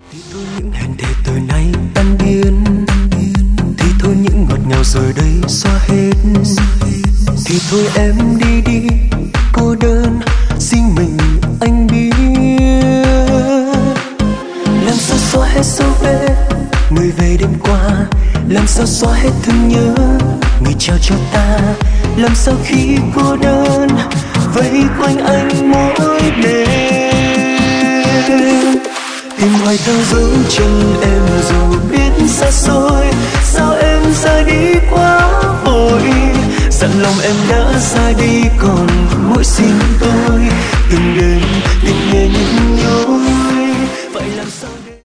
Thì thôi những hẹn thề từ nay tan biến, thì thôi những ngọt ngào rồi đây xóa hết. Thì thôi em đi đi, cô đơn riêng mình anh biết. Làm sao xóa hết dấu vết người về đêm qua, làm sao xóa hết thương nhớ người trao cho ta. Làm sao khi cô đơn vây quanh anh mỗi đêm, tìm hoài theo dấu chân em dù biết xa xôi. Sao em ra đi quá vội, dặn lòng em đã ra đi còn